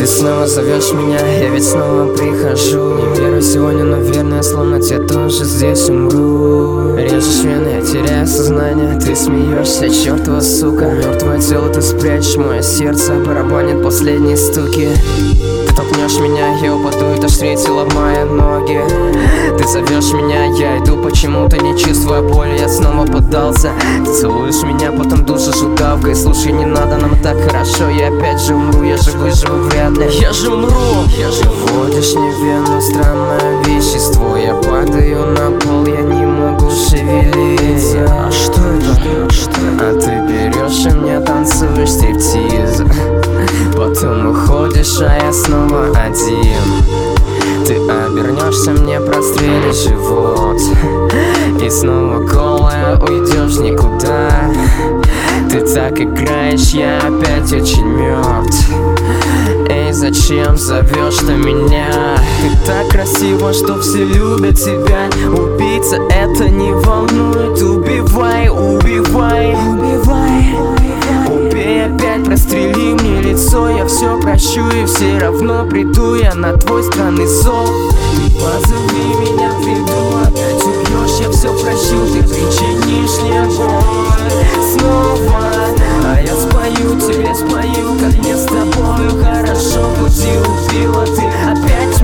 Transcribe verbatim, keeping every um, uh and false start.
Ты снова зовешь меня, я ведь снова прихожу. Не верю сегодня, но верно, словно тебе тоже здесь умру. Режешь вены, я теряю сознание. Ты смеешься, чертова сука. Мертвое тело ты спрячешь, мое сердце барабанит последние стуки. Ты толкнешь меня, я упаду, и тошнит ломая ноги. Ты зовешь меня, я иду, почему-то не чувствуя боли. Я снова поддался. Ты целуешь меня, потом душишь удавкой. Слушай, не надо, нам так хорошо. Я опять же умру, я же выживу вряд ли. Я же умру, я же вводишь мне в вену странное вещество. Я падаю на пол, я не могу шевелиться. А что это? Что это? А ты берешь и мне танцуешь стриптиз. Потом уходишь, а я снова один. Ты обернешься, мне прострелишь живот. И снова голая уйдешь никуда. Ты так играешь, я опять очень мертв. Эй, зачем зовешь ты меня? Ты так красива, что все любят тебя. Убийца это не волнует. Убивай, убивай, убивай. Убей опять, прострели мне лицо. Я все прощу и все равно приду я на твой странный зов. Ты позови меня, приду, опять убьешь. Я все прощу, ты причинишь мне боль снова. А я спою тебе, спою, как мне с тобою хорошо. Пути убила, ты опять